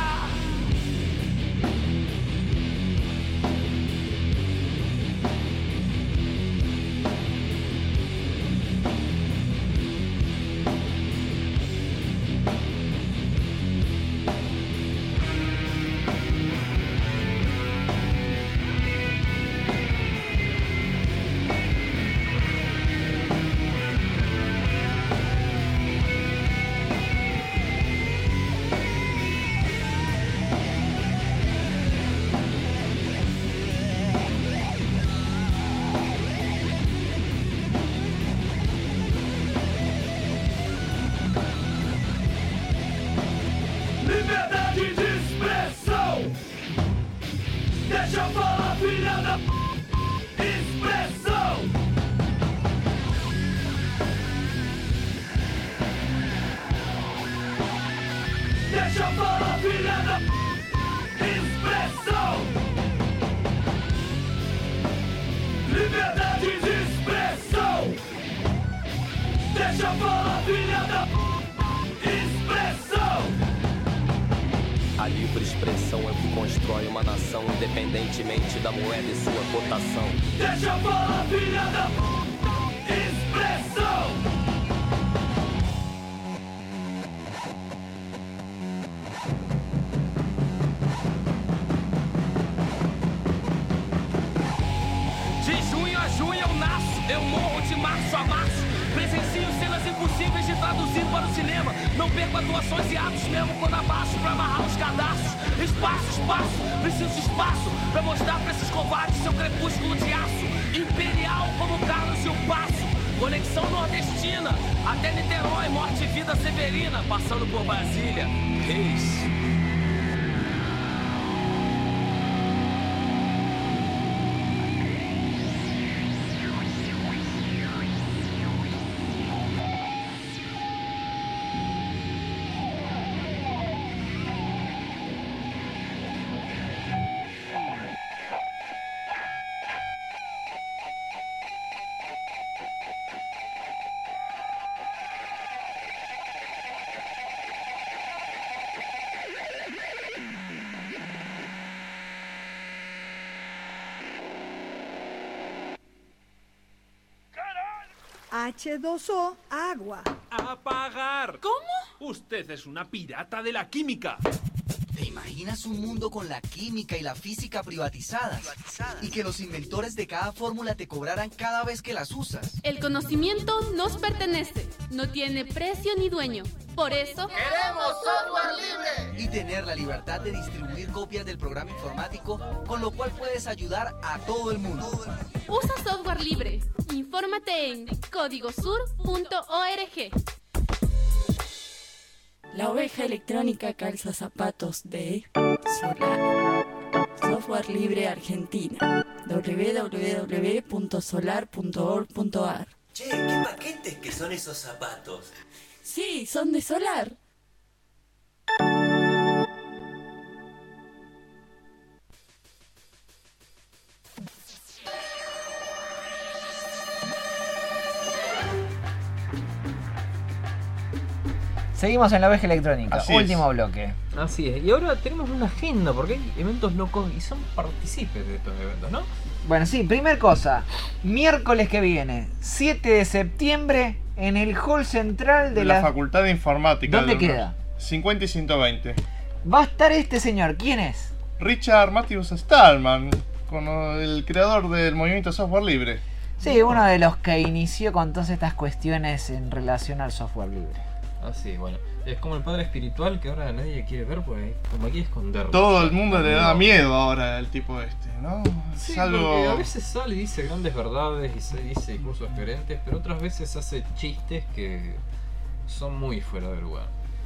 Liberdade de expressão. Deixa eu falar, filha da p... expressão. Deixa eu falar, filha da p... expressão. Liberdade de expressão. Deixa eu falar, filha da p... expressão. A livre expressão é o que constrói uma nação, independentemente da moeda e sua cotação. Deixa eu falar, filha da p... expressão. De junho a junho eu nasço, eu morro de março a março. Presencio cenas impossíveis de traduzir para o cinema. Não perco atuações e atos mesmo quando abaixo pra amarrar os cadastros. Espaço, espaço, preciso de espaço pra mostrar pra esses covardes seu crepúsculo de aço. Imperial como Carlos e o Passo. Conexão nordestina, até Niterói, morte e vida severina. Passando por Brasília, reis. H dos O, agua. ¡Apagar! ¿Cómo? Usted es una pirata de la química. ¿Te imaginas un mundo con la química y la física privatizadas? Y que los inventores de cada fórmula te cobraran cada vez que las usas. El conocimiento nos pertenece, no tiene precio ni dueño. Por eso ¡queremos software libre! Y tener la libertad de distribuir copias del programa informático, con lo cual puedes ayudar a todo el mundo. Usa software libre. Infórmate en código sur punto org. La oveja electrónica calza zapatos de Solar. Software libre Argentina. w w w punto solar punto org punto a r. Che, qué paquetes que son esos zapatos. Sí, son de Solar. Seguimos en la oveja electrónica, Así último es. bloque. Así es, y ahora tenemos una agenda, porque hay eventos locos y son partícipes de estos eventos, ¿no? Bueno, sí, primer cosa, miércoles que viene, siete de septiembre, en el hall central de la, la... Facultad de Informática. ¿Dónde de queda? cincuenta y ciento veinte. Va a estar este señor, ¿quién es? Richard Matthews Stallman, con el creador del movimiento software libre. Sí, uno de los que inició con todas estas cuestiones en relación al software libre. Ah, sí, bueno. Es como el padre espiritual que ahora nadie quiere ver, pues como aquí esconderlo. Todo el mundo le da miedo ahora al tipo este, ¿no? Sí, es algo... porque a veces sale y dice grandes verdades y se dice cursos coherentes, pero otras veces hace chistes que son muy fuera de lugar.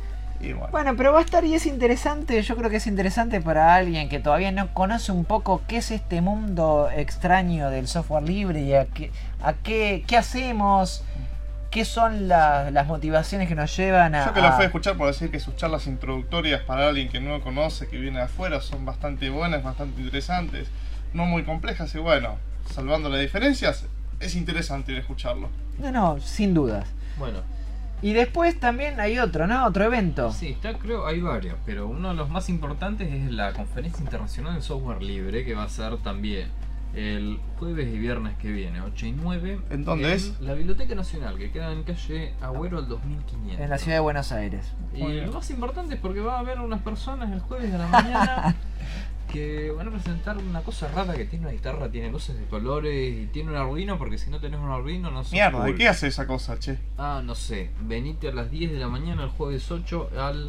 Y bueno. Bueno, pero va a estar y es interesante, yo creo que es interesante para alguien que todavía no conoce un poco qué es este mundo extraño del software libre y a qué, a qué, qué hacemos, qué son la, las motivaciones que nos llevan a... Yo que lo fui a escuchar por decir que sus charlas introductorias para alguien que no lo conoce, que viene de afuera, son bastante buenas, bastante interesantes, no muy complejas y bueno, salvando las diferencias, es interesante ir a escucharlo. No, no, sin dudas. Bueno. Y después también hay otro, ¿no? Otro evento. Sí, está, creo, hay varios, pero uno de los más importantes es la Conferencia Internacional de Software Libre, que va a ser también el jueves y viernes que viene, ocho y nueve. ¿En dónde en es? La Biblioteca Nacional, que queda en calle Agüero al dos mil quinientos. En la ciudad de Buenos Aires. Y lo más importante es porque va a haber unas personas el jueves de la mañana que van a presentar una cosa rara que tiene una guitarra, tiene luces de colores y tiene un Arduino, porque si no tenés un Arduino no sos Mierda, cool. ¿de qué hace esa cosa, che? Ah, no sé. Venite a las diez de la mañana el jueves ocho al...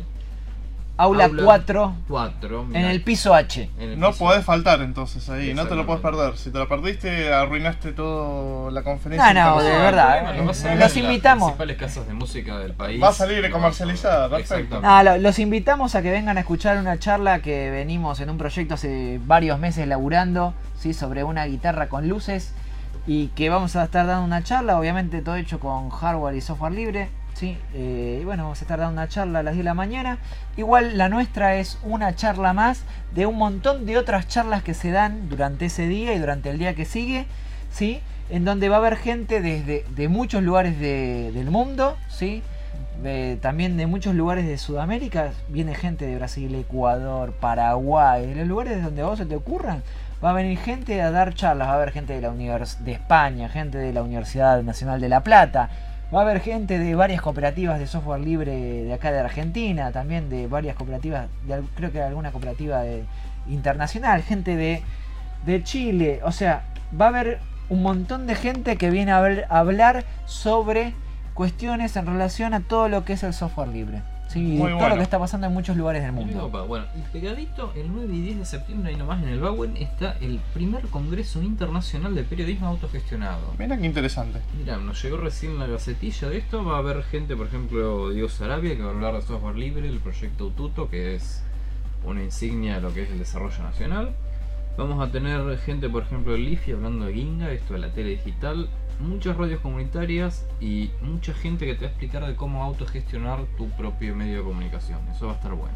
Aula cuatro, cuatro en el piso H. El no piso podés H. faltar entonces ahí, no te lo puedes perder. Si te lo perdiste, arruinaste toda la conferencia. No, no, de verdad. Lo vas a ver Los en invitamos. las principales casas de música del país. Va a salir comercializada, perfecto. No, lo- los invitamos a que vengan a escuchar una charla que venimos en un proyecto hace varios meses laburando, ¿sí? Sobre una guitarra con luces y que vamos a estar dando una charla, obviamente todo hecho con hardware y software libre. Sí, eh, y bueno, vamos a estar dando una charla a las diez de la mañana. Igual la nuestra es una charla más de un montón de otras charlas que se dan durante ese día y durante el día que sigue, ¿sí? En donde va a haber gente desde de muchos lugares de- del mundo, ¿sí? De- también de muchos lugares de Sudamérica. Viene gente de Brasil, Ecuador, Paraguay, de los lugares donde a vos se te ocurran. Va a venir gente a dar charlas, va a haber gente de, la univers de España, gente de la Universidad Nacional de La Plata. Va a haber gente de varias cooperativas de software libre de acá de Argentina, también de varias cooperativas, de, al- creo que alguna cooperativa de, internacional, gente de, de Chile. O sea, va a haber un montón de gente que viene a, ver- a hablar sobre cuestiones en relación a todo lo que es el software libre. Sí, y Muy todo bueno. lo que está pasando en muchos lugares del mundo. Opa, bueno, y pegadito el nueve y diez de septiembre, ahí nomás en el Bauen, está el primer Congreso Internacional de Periodismo Autogestionado. Mira qué interesante. Mira, nos llegó recién la gacetilla de esto. Va a haber gente, por ejemplo, Diego Sarabia, que va a hablar de software libre, el proyecto Ututo, que es una insignia de lo que es el desarrollo nacional. Vamos a tener gente, por ejemplo, de Lifi hablando de Ginga, esto de la tele digital. Muchas radios comunitarias y mucha gente que te va a explicar de cómo autogestionar tu propio medio de comunicación. Eso va a estar bueno.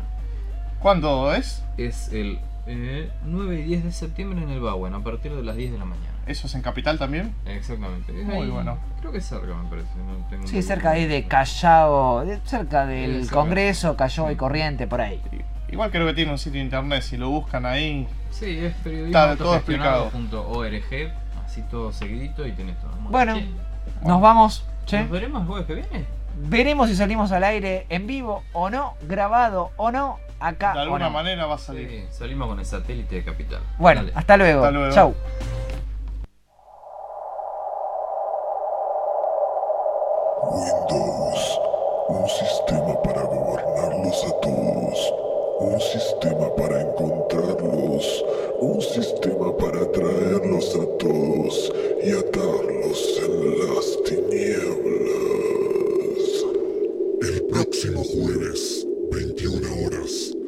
¿Cuándo es? Es el eh, nueve y diez de septiembre en el Bauen, a partir de las diez de la mañana. ¿Eso es en Capital también? Exactamente. Es Muy ahí, bueno. Creo que es cerca, me parece. No tengo Sí, muy cerca ahí bien. de Callao, de- cerca Sí, del cerca. Congreso, Callao y Corriente, por ahí. Igual creo que tiene un sitio de internet, si lo buscan ahí. Sí, es Está todo explicado. periodismo punto org, así todo seguidito y tenés todo. Bueno, Che, nos vamos. Che. ¿nos veremos el jueves que viene? Veremos si salimos al aire en vivo o no, grabado o no, acá De o alguna no. manera va a salir. Sí, salimos con el satélite de Capital. Bueno, Dale. hasta luego. Hasta luego. Chau. Windows, un sistema para gobernarlos a todos, un sistema para encontrarlos, un sistema para atraerlos a todos y atarlos en las tinieblas. El próximo jueves, veintiuna horas,